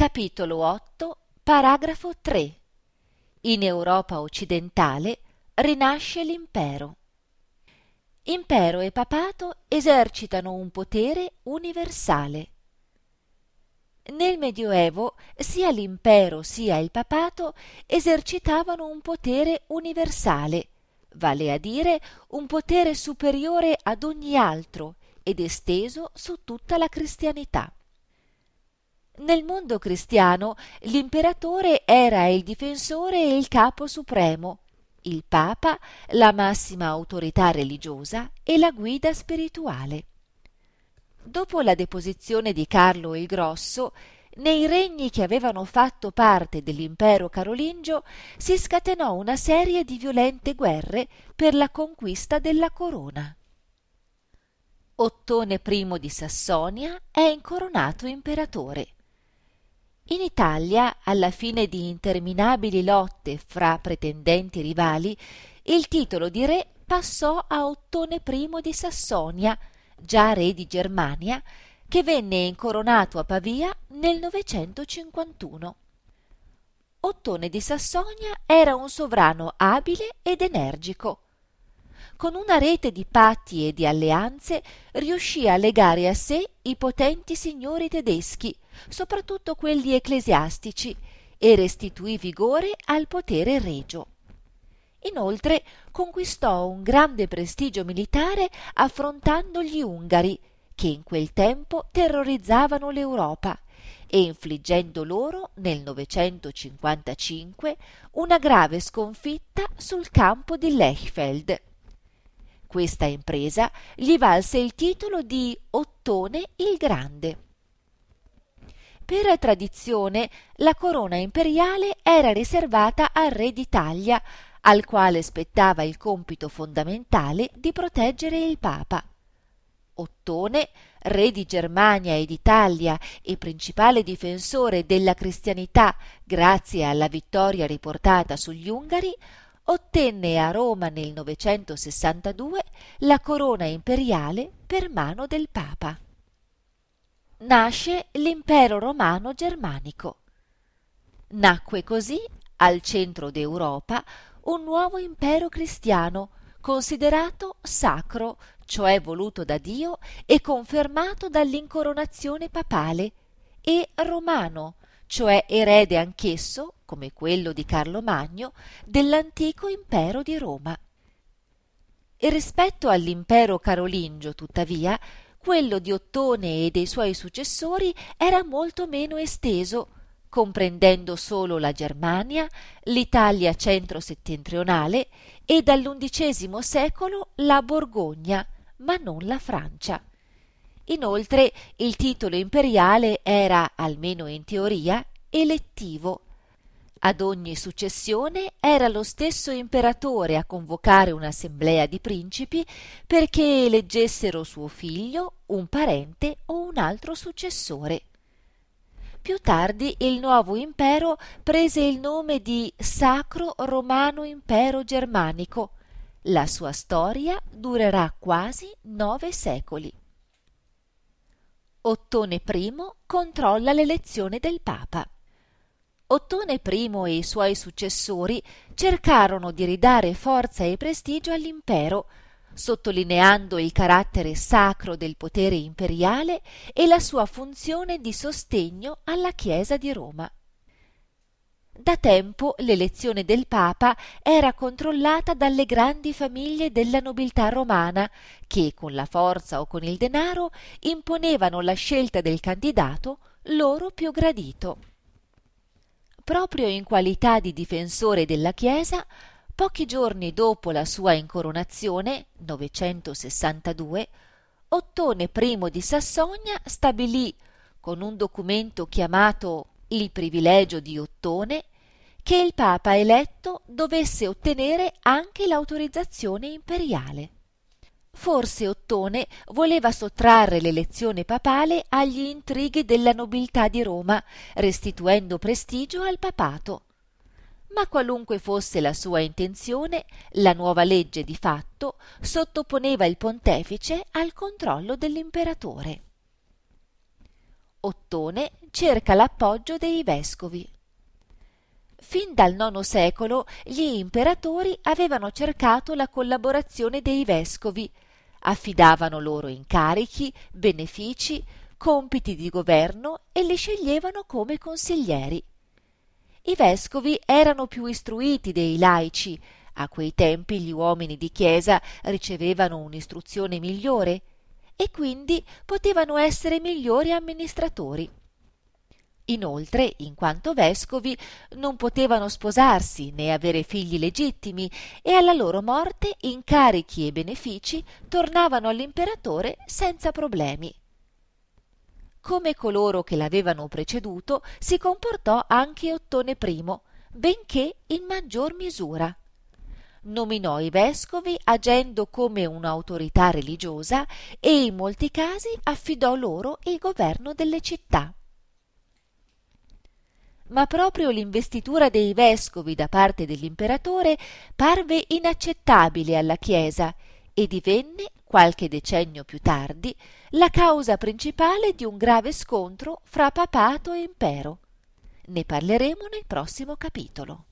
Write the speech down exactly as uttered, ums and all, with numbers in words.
Capitolo otto, paragrafo tre. In Europa occidentale rinasce l'impero. Impero e papato esercitano un potere universale. Nel Medioevo sia l'impero sia il papato esercitavano un potere universale, vale a dire un potere superiore ad ogni altro ed esteso su tutta la cristianità. Nel mondo cristiano l'imperatore era il difensore e il capo supremo, il papa la massima autorità religiosa e la guida spirituale. Dopo la deposizione di Carlo il Grosso, nei regni che avevano fatto parte dell'impero carolingio si scatenò una serie di violente guerre per la conquista della corona. Ottone primo di Sassonia è incoronato imperatore. In Italia, alla fine di interminabili lotte fra pretendenti rivali, il titolo di re passò a Ottone primo di Sassonia, già re di Germania, che venne incoronato a Pavia nel novecentocinquantuno. Ottone di Sassonia era un sovrano abile ed energico. Con una rete di patti e di alleanze riuscì a legare a sé i potenti signori tedeschi, soprattutto quelli ecclesiastici, e restituì vigore al potere regio. Inoltre conquistò un grande prestigio militare affrontando gli Ungari, che in quel tempo terrorizzavano l'Europa, e infliggendo loro nel novecentocinquantacinque una grave sconfitta sul campo di Lechfeld. Questa impresa gli valse il titolo di Ottone il Grande. Per tradizione la corona imperiale era riservata al re d'Italia, al quale spettava il compito fondamentale di proteggere il Papa. Ottone, re di Germania e d'Italia e principale difensore della cristianità grazie alla vittoria riportata sugli Ungari, ottenne a Roma nel novecentosessantadue la corona imperiale per mano del Papa. Nasce l'impero romano germanico. Nacque così, al centro d'Europa, un nuovo impero cristiano, considerato sacro, cioè voluto da Dio e confermato dall'incoronazione papale, e romano, cioè erede anch'esso, come quello di Carlo Magno, dell'antico impero di Roma. E rispetto all'impero carolingio, tuttavia, quello di Ottone e dei suoi successori era molto meno esteso, comprendendo solo la Germania, l'Italia centro-settentrionale e dall'undicesimo secolo la Borgogna, ma non la Francia. Inoltre il titolo imperiale era, almeno in teoria, elettivo. Ad ogni successione era lo stesso imperatore a convocare un'assemblea di principi perché eleggessero suo figlio, un parente o un altro successore. Più tardi il nuovo impero prese il nome di Sacro Romano Impero Germanico. La sua storia durerà quasi nove secoli. Ottone I controlla l'elezione del Papa. Ottone I e i suoi successori cercarono di ridare forza e prestigio all'impero, sottolineando il carattere sacro del potere imperiale e la sua funzione di sostegno alla Chiesa di Roma. Da tempo l'elezione del Papa era controllata dalle grandi famiglie della nobiltà romana che, con la forza o con il denaro, imponevano la scelta del candidato loro più gradito. Proprio in qualità di difensore della Chiesa, pochi giorni dopo la sua incoronazione, novecentosessantadue, Ottone I di Sassonia stabilì, con un documento chiamato il privilegio di Ottone, che il Papa eletto dovesse ottenere anche l'autorizzazione imperiale. Forse Ottone voleva sottrarre l'elezione papale agli intrighi della nobiltà di Roma, restituendo prestigio al papato. Ma qualunque fosse la sua intenzione, la nuova legge di fatto sottoponeva il pontefice al controllo dell'imperatore. Ottone cerca l'appoggio dei vescovi. Fin dal nono secolo gli imperatori avevano cercato la collaborazione dei vescovi, affidavano loro incarichi, benefici, compiti di governo e li sceglievano come consiglieri. I vescovi erano più istruiti dei laici, a quei tempi gli uomini di chiesa ricevevano un'istruzione migliore e quindi potevano essere migliori amministratori. Inoltre, in quanto vescovi, non potevano sposarsi né avere figli legittimi e alla loro morte incarichi e benefici tornavano all'imperatore senza problemi. Come coloro che l'avevano preceduto, si comportò anche Ottone primo, benché in maggior misura. Nominò i vescovi agendo come un'autorità religiosa e in molti casi affidò loro il governo delle città. Ma proprio l'investitura dei vescovi da parte dell'imperatore parve inaccettabile alla Chiesa e divenne, qualche decennio più tardi, la causa principale di un grave scontro fra papato e impero. Ne parleremo nel prossimo capitolo.